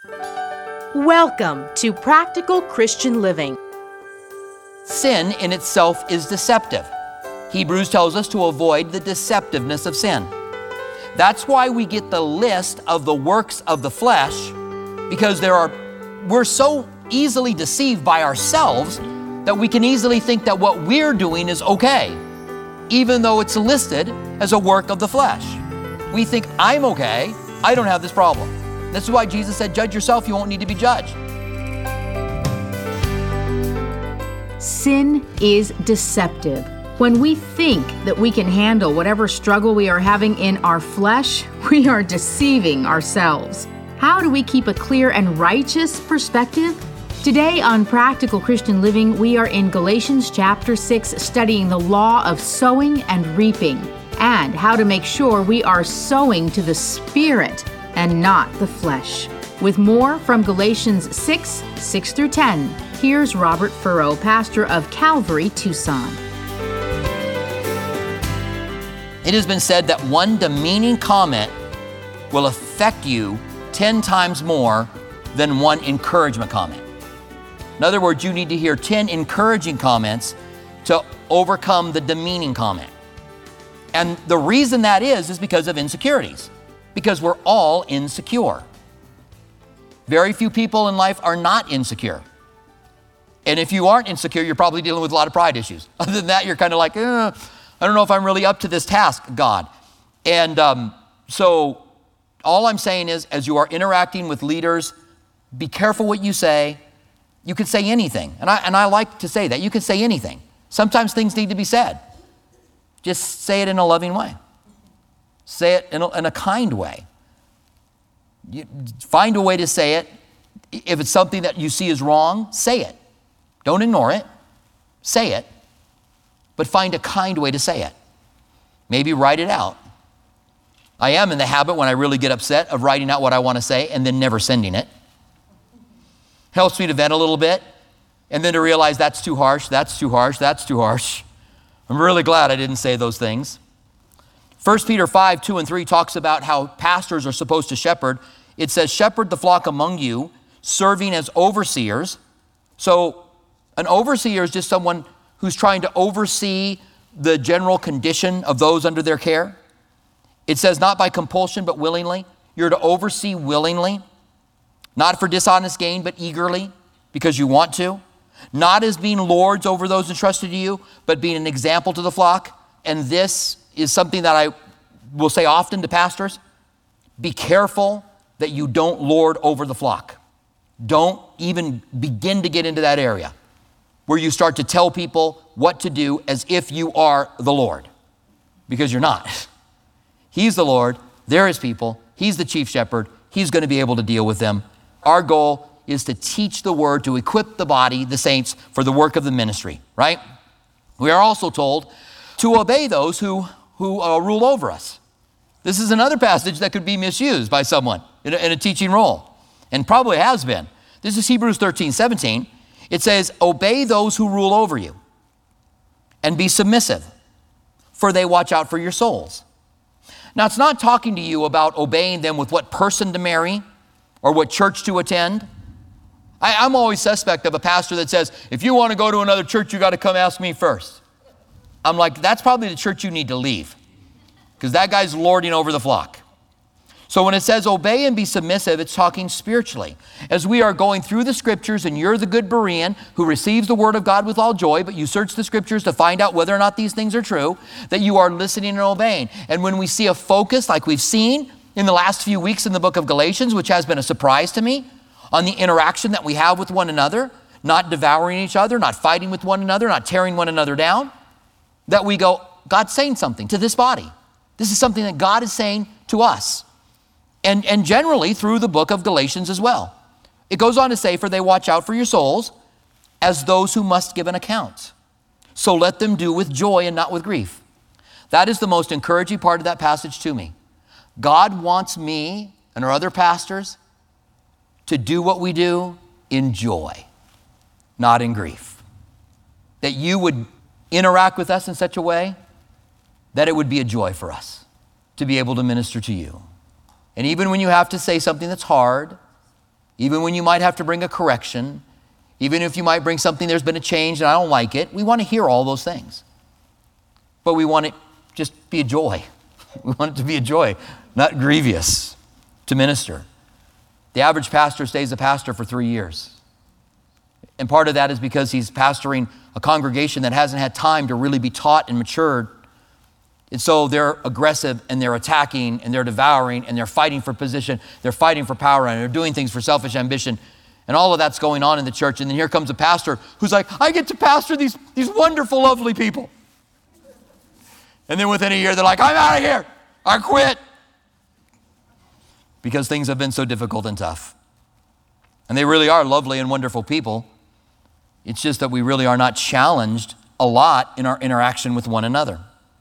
Welcome to Practical Christian Living. Sin in itself is deceptive. Hebrews tells us to avoid the deceptiveness of sin. That's why we get the list of the works of the flesh, because we're so easily deceived by ourselves that we can easily think that what we're doing is okay, even though it's listed as a work of the flesh. We think, I'm okay, I don't have this problem. This is why Jesus said, judge yourself, you won't need to be judged. Sin is deceptive. When we think that we can handle whatever struggle we are having in our flesh, we are deceiving ourselves. How do we keep a clear and righteous perspective? Today on Practical Christian Living, we are in Galatians chapter 6, studying the law of sowing and reaping, and how to make sure we are sowing to the Spirit and not the flesh. With more from Galatians 6 through 10, here's Robert Furrow, pastor of Calvary, Tucson. It has been said that one demeaning comment will affect you 10 times more than one encouragement comment. In other words, you need to hear 10 encouraging comments to overcome the demeaning comment. And the reason that is because of insecurities, because we're all insecure. Very few people in life are not insecure. And if you aren't insecure, you're probably dealing with a lot of pride issues. Other than that, you're kind of like, I don't know if I'm really up to this task, God. And so all I'm saying is, as you are interacting with leaders, be careful what you say. You could say anything. And I like to say that. You could say anything. Sometimes things need to be said. Just say it in a loving way. Say it in a kind way. You find a way to say it. If it's something that you see is wrong, say it. Don't ignore it. Say it. But find a kind way to say it. Maybe write it out. I am in the habit, when I really get upset, of writing out what I want to say and then never sending it. Helps me to vent a little bit, and then to realize that's too harsh, that's too harsh, that's too harsh. I'm really glad I didn't say those things. 1 Peter 5, 2 and 3 talks about how pastors are supposed to shepherd. It says, shepherd the flock among you, serving as overseers. So an overseer is just someone who's trying to oversee the general condition of those under their care. It says not by compulsion, but willingly. You're to oversee willingly, not for dishonest gain, but eagerly, because you want to. Not as being lords over those entrusted to you, but being an example to the flock. And this is something that I will say often to pastors. Be careful that you don't lord over the flock. Don't even begin to get into that area where you start to tell people what to do as if you are the Lord, because you're not. He's the Lord, they're his people, he's the chief shepherd, he's going to be able to deal with them. Our goal is to teach the word, to equip the body, the saints, for the work of the ministry, right? We are also told to obey those who rule over us. This is another passage that could be misused by someone in a teaching role, and probably has been. This is Hebrews 13, 17. It says, obey those who rule over you and be submissive, for they watch out for your souls. Now, it's not talking to you about obeying them with what person to marry or what church to attend. I'm always suspect of a pastor that says, if you want to go to another church, you got to come ask me first. I'm like, that's probably the church you need to leave, because that guy's lording over the flock. So when it says obey and be submissive, it's talking spiritually. As we are going through the scriptures, and you're the good Berean who receives the word of God with all joy, but you search the scriptures to find out whether or not these things are true, that you are listening and obeying. And when we see a focus like we've seen in the last few weeks in the book of Galatians, which has been a surprise to me, on the interaction that we have with one another, not devouring each other, not fighting with one another, not tearing one another down, that we go, God's saying something to this body. This is something that God is saying to us. And generally through the book of Galatians as well. It goes on to say, for they watch out for your souls as those who must give an account. So let them do with joy and not with grief. That is the most encouraging part of that passage to me. God wants me and our other pastors to do what we do in joy, not in grief. That you would interact with us in such a way that it would be a joy for us to be able to minister to you. And even when you have to say something that's hard, even when you might have to bring a correction, even if you might bring something, there's been a change and I don't like it. We want to hear all those things. But we want it just be a joy. We want it to be a joy, not grievous to minister. The average pastor stays a pastor for 3 years. And part of that is because he's pastoring a congregation that hasn't had time to really be taught and matured. And so they're aggressive and they're attacking and they're devouring and they're fighting for position. They're fighting for power and they're doing things for selfish ambition. And all of that's going on in the church. And then here comes a pastor who's like, I get to pastor these wonderful, lovely people. And then within a year, they're like, I'm out of here. I quit. Because things have been so difficult and tough. And they really are lovely and wonderful people. It's just that we really are not challenged a lot in our interaction with one another.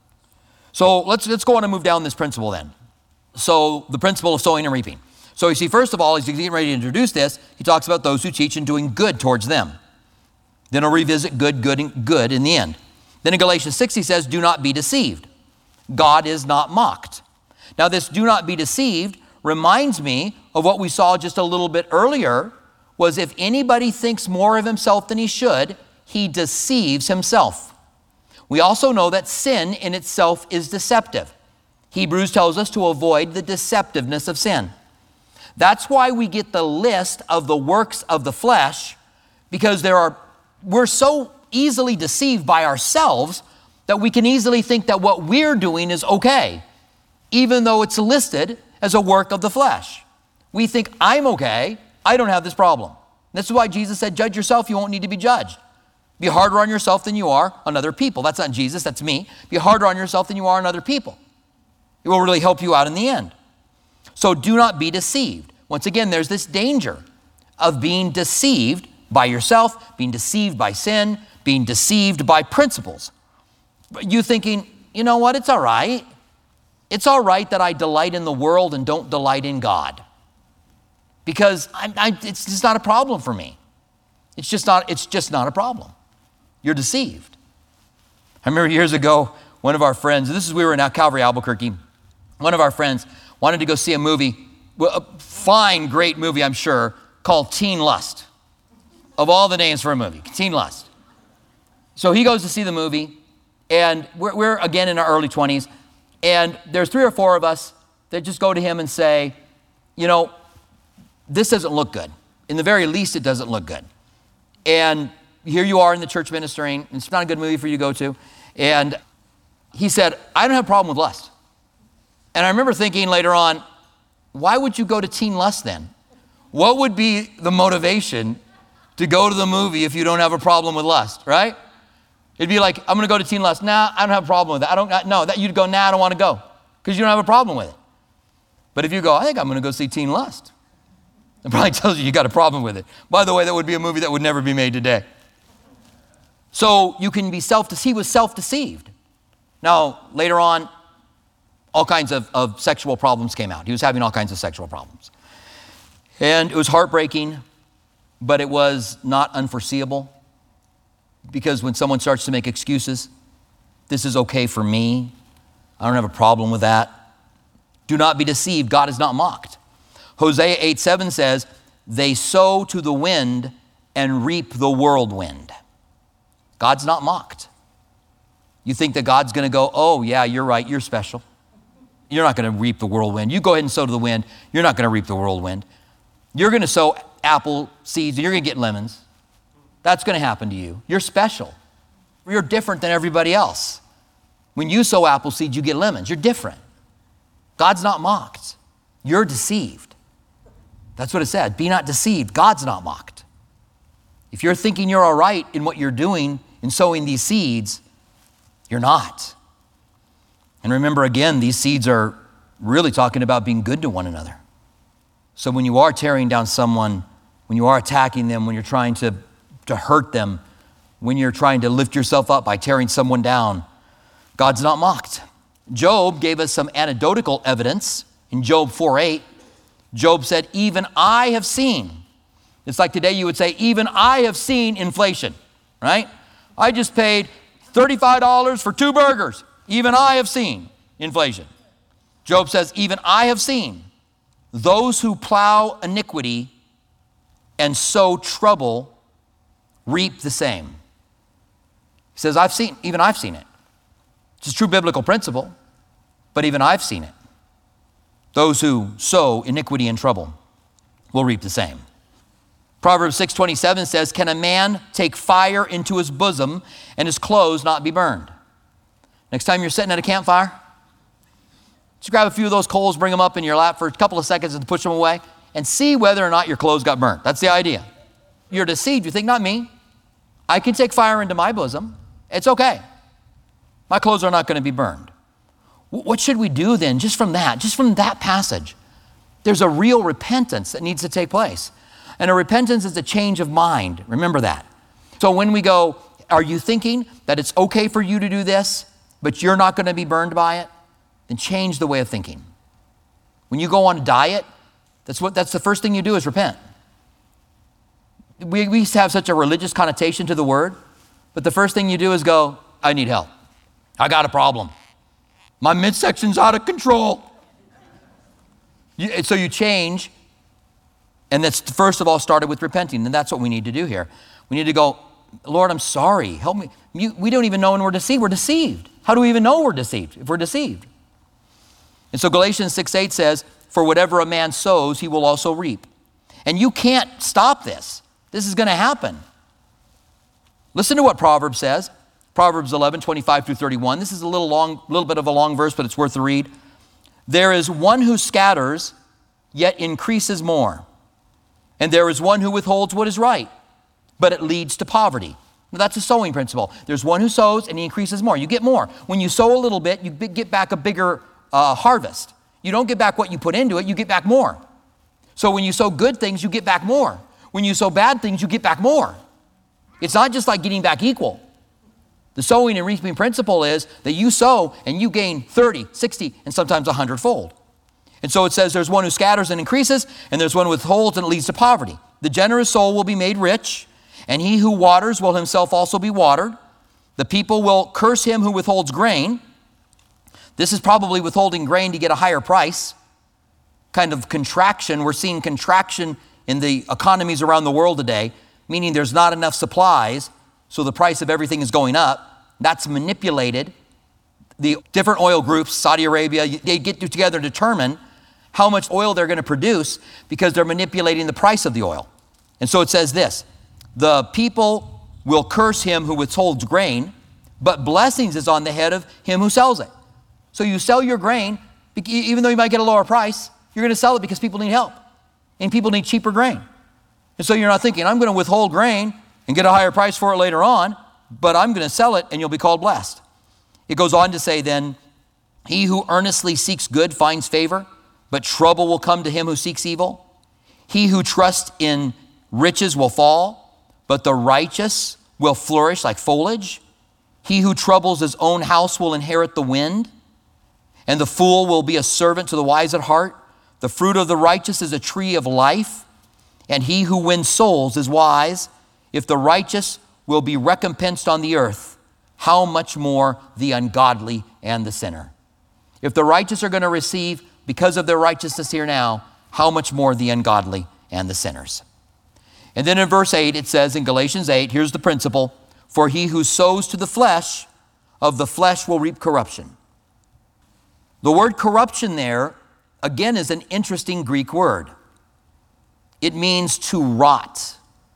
So let's go on and move down this principle then. So the principle of sowing and reaping. So you see, first of all, as he's getting ready to introduce this, he talks about those who teach and doing good towards them. Then he'll revisit good in the end. Then in Galatians 6, he says, do not be deceived. God is not mocked. Now this do not be deceived reminds me of what we saw just a little bit earlier, was if anybody thinks more of himself than he should, he deceives himself. We also know that sin in itself is deceptive. Hebrews tells us to avoid the deceptiveness of sin. That's why we get the list of the works of the flesh, because we're so easily deceived by ourselves that we can easily think that what we're doing is okay, even though it's listed as a work of the flesh. We think, I'm okay, I don't have this problem. This is why Jesus said, judge yourself, you won't need to be judged. Be harder on yourself than you are on other people. That's not Jesus, that's me. Be harder on yourself than you are on other people. It will really help you out in the end. So do not be deceived. Once again, there's this danger of being deceived by yourself, being deceived by sin, being deceived by principles. You thinking, you know what, it's all right. It's all right that I delight in the world and don't delight in God. Because it's just not a problem for me. It's just not a problem. You're deceived. I remember years ago, one of our friends, we were in Calvary, Albuquerque. One of our friends wanted to go see a movie, a fine, great movie, I'm sure, called Teen Lust. Of all the names for a movie, Teen Lust. So he goes to see the movie, and we're again in our early 20s, and there's 3 or 4 of us that just go to him and say, you know, this doesn't look good. In the very least, it doesn't look good. And here you are in the church ministering, and it's not a good movie for you to go to. And he said, I don't have a problem with lust. And I remember thinking later on, why would you go to Teen Lust then? What would be the motivation to go to the movie if you don't have a problem with lust, right? It'd be like, I'm going to go to Teen Lust. Nah, I don't have a problem with that. You'd go, nah, I don't want to go, because you don't have a problem with it. But if you go, I think I'm going to go see Teen Lust, it probably tells you got a problem with it. By the way, that would be a movie that would never be made today. So you can be he was self-deceived. Now, later on, all kinds of sexual problems came out. He was having all kinds of sexual problems. And it was heartbreaking, but it was not unforeseeable. Because when someone starts to make excuses, this is okay for me, I don't have a problem with that. Do not be deceived, God is not mocked. Hosea 8:7 says, they sow to the wind and reap the whirlwind. God's not mocked. You think that God's going to go, oh yeah, you're right, you're special. You're not going to reap the whirlwind. You go ahead and sow to the wind, you're not going to reap the whirlwind. You're going to sow apple seeds and you're going to get lemons. That's going to happen to you. You're special. You're different than everybody else. When you sow apple seeds, you get lemons. You're different. God's not mocked. You're deceived. That's what it said. Be not deceived. God's not mocked. If you're thinking you're all right in what you're doing in sowing these seeds, you're not. And remember again, these seeds are really talking about being good to one another. So when you are tearing down someone, when you are attacking them, when you're trying to hurt them, when you're trying to lift yourself up by tearing someone down, God's not mocked. Job gave us some anecdotal evidence in Job 4:8. Job said, even I have seen. It's like today you would say, even I have seen inflation, right? I just paid $35 for 2 burgers. Even I have seen inflation. Job says, even I have seen those who plow iniquity and sow trouble reap the same. He says, I've seen it. It's a true biblical principle, but even I've seen it. Those who sow iniquity and trouble will reap the same. Proverbs 6:27 says, can a man take fire into his bosom and his clothes not be burned? Next time you're sitting at a campfire, just grab a few of those coals, bring them up in your lap for a couple of seconds and push them away and see whether or not your clothes got burnt. That's the idea. You're deceived. You think, not me. I can take fire into my bosom. It's okay. My clothes are not going to be burned. What should we do then just from that passage? There's a real repentance that needs to take place. And a repentance is a change of mind. Remember that. So when we go, are you thinking that it's okay for you to do this, but you're not going to be burned by it? Then change the way of thinking. When you go on a diet, that's the first thing you do is repent. We used to have such a religious connotation to the word, but the first thing you do is go, I need help. I got a problem. My midsection's out of control. So you change, and that's first of all started with repenting, and that's what we need to do here. We need to go, Lord, I'm sorry. Help me. We don't even know when we're deceived. We're deceived. How do we even know we're deceived if we're deceived? And so Galatians 6:8 says, for whatever a man sows, he will also reap. And you can't stop this. This is going to happen. Listen to what Proverbs says. Proverbs 11:25-31. This is a little bit of a long verse, but it's worth the read. There is one who scatters, yet increases more. And there is one who withholds what is right, but it leads to poverty. Now, that's a sowing principle. There's one who sows and he increases more. You get more. When you sow a little bit, you get back a bigger harvest. You don't get back what you put into it, you get back more. So when you sow good things, you get back more. When you sow bad things, you get back more. It's not just like getting back equal. The sowing and reaping principle is that you sow and you gain 30, 60, and sometimes 100-fold. And so it says there's one who scatters and increases, and there's one who withholds and it leads to poverty. The generous soul will be made rich, and he who waters will himself also be watered. The people will curse him who withholds grain. This is probably withholding grain to get a higher price. Kind of contraction. We're seeing contraction in the economies around the world today, meaning there's not enough supplies, so the price of everything is going up. That's manipulated. The different oil groups, Saudi Arabia, they get together to determine how much oil they're going to produce because they're manipulating the price of the oil. And so it says this, the people will curse him who withholds grain, but blessings is on the head of him who sells it. So you sell your grain, even though you might get a lower price, you're going to sell it because people need help and people need cheaper grain. And so you're not thinking, I'm going to withhold grain and get a higher price for it later on, but I'm going to sell it and you'll be called blessed. It goes on to say then, he who earnestly seeks good finds favor, but trouble will come to him who seeks evil. He who trusts in riches will fall, but the righteous will flourish like foliage. He who troubles his own house will inherit the wind, and the fool will be a servant to the wise at heart. The fruit of the righteous is a tree of life, and he who wins souls is wise. If the righteous will be recompensed on the earth, how much more the ungodly and the sinner? If the righteous are going to receive because of their righteousness here now, how much more the ungodly and the sinners? And then in verse 8, it says in Galatians 8, here's the principle, for he who sows to the flesh, of the flesh will reap corruption. The word corruption there, again, is an interesting Greek word. It means to rot.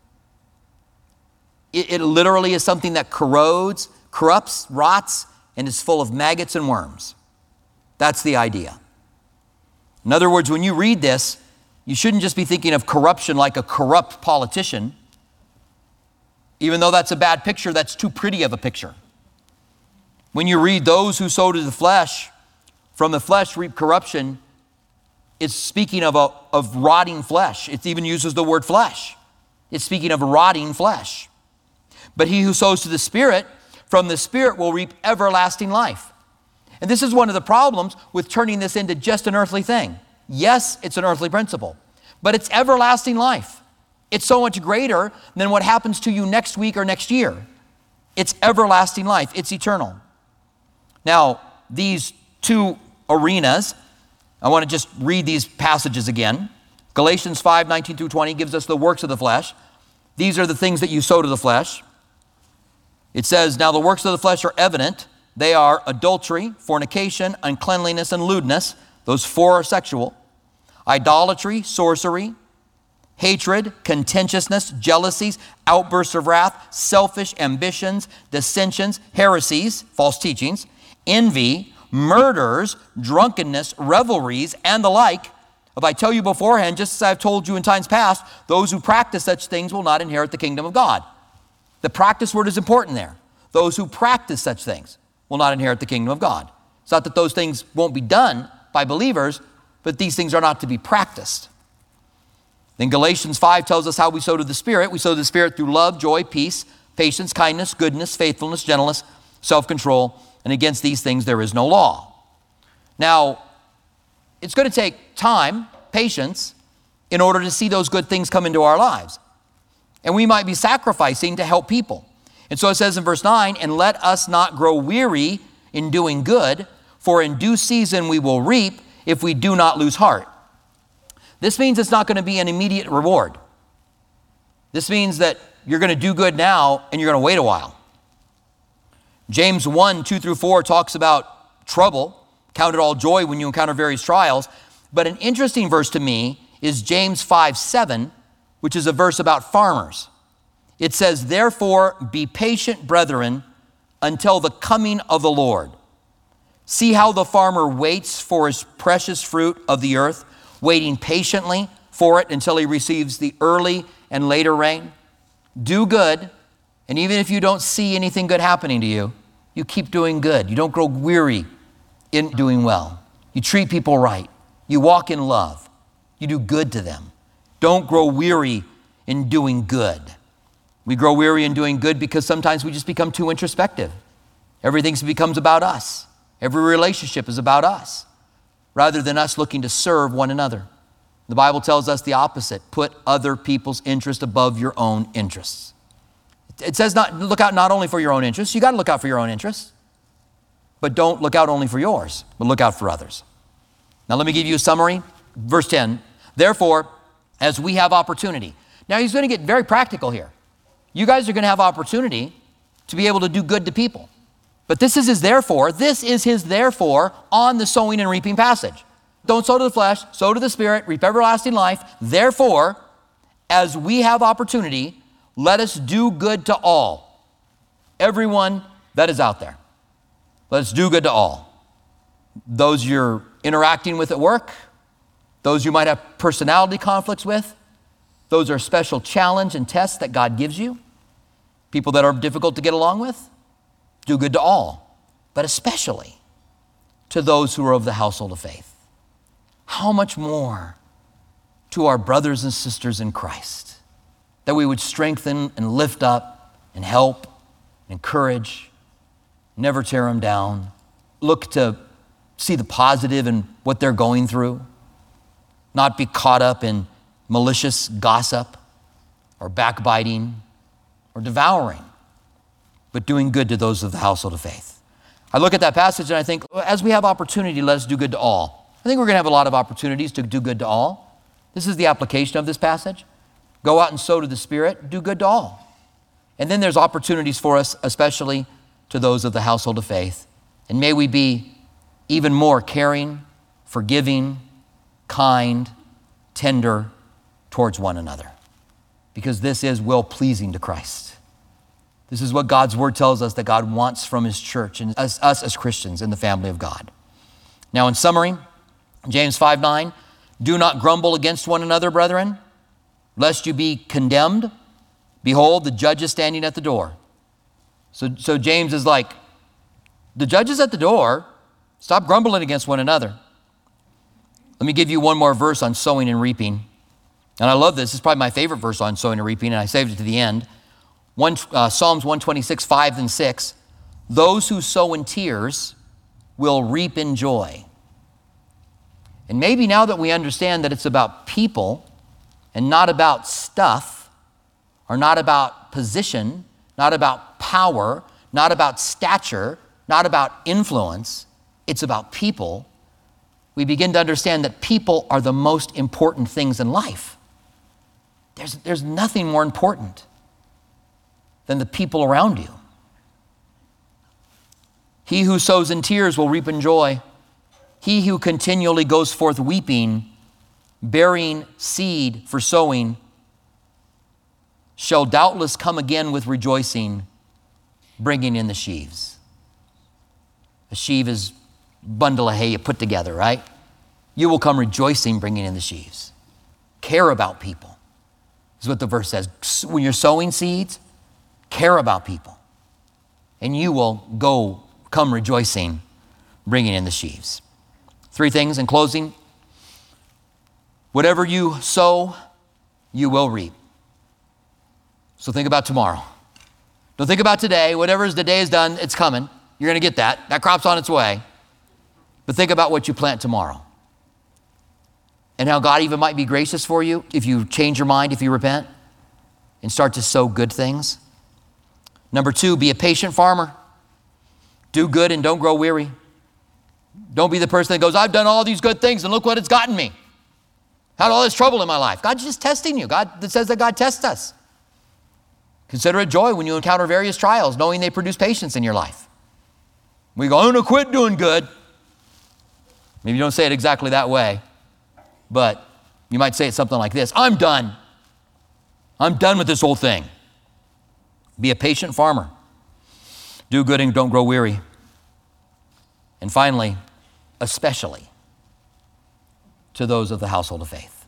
It literally is something that corrodes, corrupts, rots, and is full of maggots and worms. That's the idea. In other words, when you read this, you shouldn't just be thinking of corruption like a corrupt politician. Even though that's a bad picture, that's too pretty of a picture. When you read those who sow to the flesh, from the flesh reap corruption, it's speaking of rotting flesh. It even uses the word flesh. It's speaking of rotting flesh. But he who sows to the Spirit, from the Spirit will reap everlasting life. And this is one of the problems with turning this into just an earthly thing. Yes, it's an earthly principle, but it's everlasting life. It's so much greater than what happens to you next week or next year. It's everlasting life. It's eternal. Now, these two arenas, I want to just read these passages again. Galatians 5:19 through 20 gives us the works of the flesh. These are the things that you sow to the flesh. It says, now the works of the flesh are evident. They are adultery, fornication, uncleanliness, and lewdness. Those four are sexual. Idolatry, sorcery, hatred, contentiousness, jealousies, outbursts of wrath, selfish ambitions, dissensions, heresies, false teachings, envy, murders, drunkenness, revelries, and the like. If I tell you beforehand, just as I've told you in times past, those who practice such things will not inherit the kingdom of God. The practice word is important there. Those who practice such things will not inherit the kingdom of God. It's not that those things won't be done by believers, but these things are not to be practiced. Then Galatians 5 tells us how we sow to the Spirit. We sow to the Spirit through love, joy, peace, patience, kindness, goodness, faithfulness, gentleness, self-control, and against these things there is no law. Now, it's going to take time, patience, in order to see those good things come into our lives. And we might be sacrificing to help people. And so it says in verse 9, and let us not grow weary in doing good, for in due season we will reap if we do not lose heart. This means it's not going to be an immediate reward. This means that you're going to do good now and you're going to wait a while. James 1:2 through 4 talks about trouble. Count it all joy when you encounter various trials. But an interesting verse to me is James 5:7, which is a verse about farmers. It says, therefore, be patient, brethren, until the coming of the Lord. See how the farmer waits for his precious fruit of the earth, waiting patiently for it until he receives the early and later rain. Do good, and even if you don't see anything good happening to you, you keep doing good. You don't grow weary in doing well. You treat people right. You walk in love. You do good to them. Don't grow weary in doing good. We grow weary in doing good because sometimes we just become too introspective. Everything becomes about us. Every relationship is about us, rather than us looking to serve one another. The Bible tells us the opposite. Put other people's interest above your own interests. It says look out not only for your own interests. You got to look out for your own interests. But don't look out only for yours, but look out for others. Now let me give you a summary. Verse 10, therefore, as we have opportunity. Now he's going to get very practical here. You guys are going to have opportunity to be able to do good to people. But this is his therefore. This is his therefore on the sowing and reaping passage. Don't sow to the flesh, sow to the Spirit, reap everlasting life. Therefore, as we have opportunity, let us do good to all. Everyone that is out there. Let us do good to all. Those you're interacting with at work, those you might have personality conflicts with, those are special challenge and tests that God gives you. People that are difficult to get along with, do good to all, but especially to those who are of the household of faith. How much more to our brothers and sisters in Christ, that we would strengthen and lift up and help, and encourage, never tear them down, look to see the positive in what they're going through, not be caught up in malicious gossip or backbiting or devouring, but doing good to those of the household of faith. I look at that passage and I think, as we have opportunity, let us do good to all. I think we're going to have a lot of opportunities to do good to all. This is the application of this passage. Go out and sow to the Spirit, do good to all. And then there's opportunities for us, especially to those of the household of faith. And may we be even more caring, forgiving, kind, tender towards one another. Because this is well-pleasing to Christ. This is what God's word tells us that God wants from his church and us as Christians in the family of God. Now in summary, James 5:9, do not grumble against one another, brethren, lest you be condemned. Behold, the judge is standing at the door. So James is like, the judge is at the door. Stop grumbling against one another. Let me give you one more verse on sowing and reaping. And I love this. This is probably my favorite verse on sowing and reaping, and I saved it to the end. Psalms 126, 5 and 6. Those who sow in tears will reap in joy. And maybe now that we understand that it's about people and not about stuff, or not about position, not about power, not about stature, not about influence, it's about people, we begin to understand that people are the most important things in life. There's nothing more important than the people around you. He who sows in tears will reap in joy. He who continually goes forth weeping, bearing seed for sowing, shall doubtless come again with rejoicing, bringing in the sheaves. A sheaf is a bundle of hay you put together, right? You will come rejoicing, bringing in the sheaves. Care about people is what the verse says. When you're sowing seeds, care about people, and you will come rejoicing, bringing in the sheaves. 3 things in closing. Whatever you sow, you will reap. So think about tomorrow. Don't think about today. Whatever the day is done, it's coming. You're going to get that. That crop's on its way. But think about what you plant tomorrow. And how God even might be gracious for you if you change your mind, if you repent, and start to sow good things. Number 2, be a patient farmer. Do good and don't grow weary. Don't be the person that goes, I've done all these good things and look what it's gotten me. Had all this trouble in my life. God's just testing you. It says that God tests us. Consider it joy when you encounter various trials, knowing they produce patience in your life. We go, I'm going to quit doing good. Maybe you don't say it exactly that way, but you might say it something like this. I'm done. I'm done with this whole thing. Be a patient farmer. Do good and don't grow weary. And finally, especially to those of the household of faith.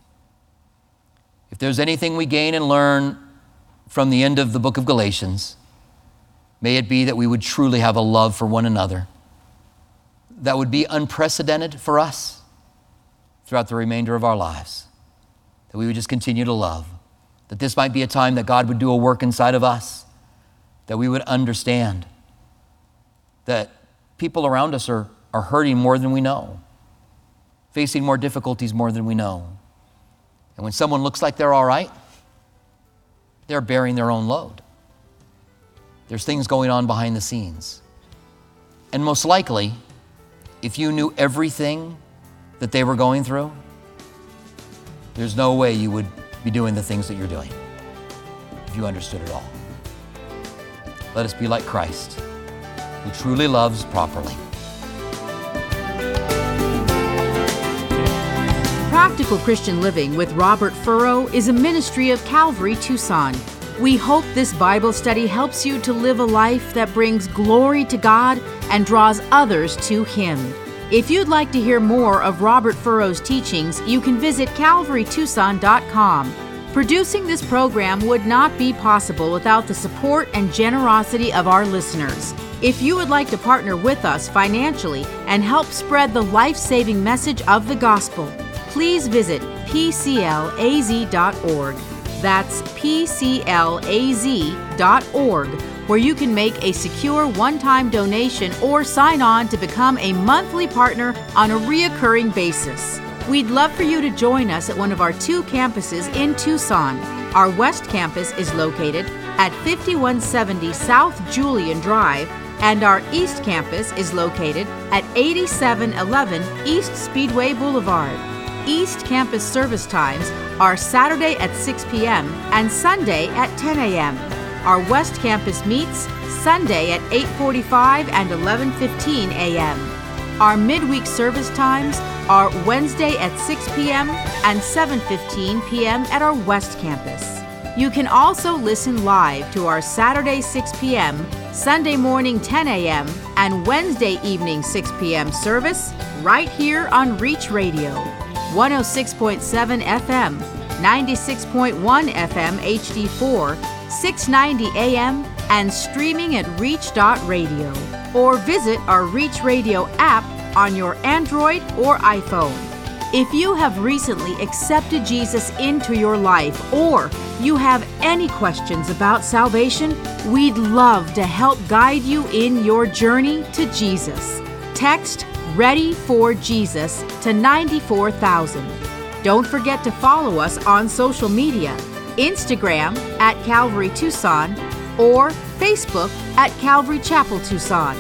If there's anything we gain and learn from the end of the book of Galatians, may it be that we would truly have a love for one another that would be unprecedented for us throughout the remainder of our lives, that we would just continue to love, that this might be a time that God would do a work inside of us, that we would understand that people around us are hurting more than we know, facing more difficulties more than we know. And when someone looks like they're all right, they're bearing their own load. There's things going on behind the scenes. And most likely, if you knew everything that they were going through, there's no way you would be doing the things that you're doing if you understood it all. Let us be like Christ, who truly loves properly. Practical Christian Living with Robert Furrow is a ministry of Calvary Tucson. We hope this Bible study helps you to live a life that brings glory to God and draws others to Him. If you'd like to hear more of Robert Furrow's teachings, you can visit calvarytucson.com. Producing this program would not be possible without the support and generosity of our listeners. If you would like to partner with us financially and help spread the life-saving message of the gospel, please visit pclaz.org. That's pclaz.org, where you can make a secure one-time donation or sign on to become a monthly partner on a reoccurring basis. We'd love for you to join us at one of our 2 campuses in Tucson. Our West Campus is located at 5170 South Julian Drive, and our East Campus is located at 8711 East Speedway Boulevard. East Campus service times are Saturday at 6 p.m. and Sunday at 10 a.m. Our West Campus meets Sunday at 8:45 and 11:15 a.m. Our midweek service times are Wednesday at 6 p.m. and 7:15 p.m. at our West Campus. You can also listen live to our Saturday 6 p.m., Sunday morning 10 a.m., and Wednesday evening 6 p.m. service right here on Reach Radio. 106.7 FM, 96.1 FM HD4, 690 AM, and streaming at reach.radio. Or visit our Reach Radio app on your Android or iPhone. If you have recently accepted Jesus into your life, or you have any questions about salvation, we'd love to help guide you in your journey to Jesus. Text Ready for Jesus to 94,000. Don't forget to follow us on social media, Instagram at Calvary Tucson or Facebook at Calvary Chapel Tucson.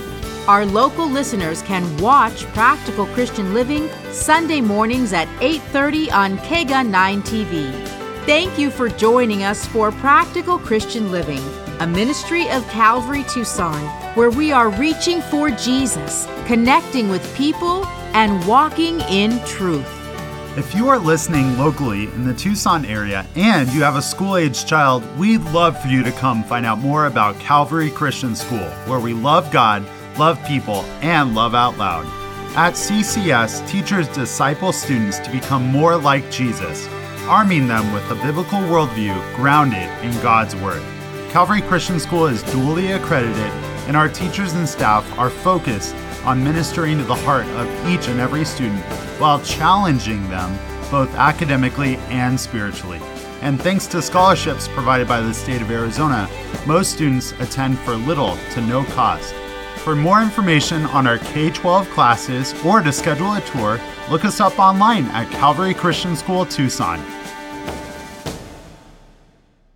Our local listeners can watch Practical Christian Living Sunday mornings at 8:30 on KEGA 9 TV. Thank you for joining us for Practical Christian Living, a ministry of Calvary Tucson, where we are reaching for Jesus, connecting with people, and walking in truth. If you are listening locally in the Tucson area and you have a school-aged child, we'd love for you to come find out more about Calvary Christian School, where we love God, love people, and love out loud. At CCS, teachers disciple students to become more like Jesus, arming them with a biblical worldview grounded in God's Word. Calvary Christian School is dually accredited, and our teachers and staff are focused on ministering to the heart of each and every student while challenging them both academically and spiritually. And thanks to scholarships provided by the state of Arizona, most students attend for little to no cost. For more information on our K-12 classes or to schedule a tour, look us up online at Calvary Christian School Tucson.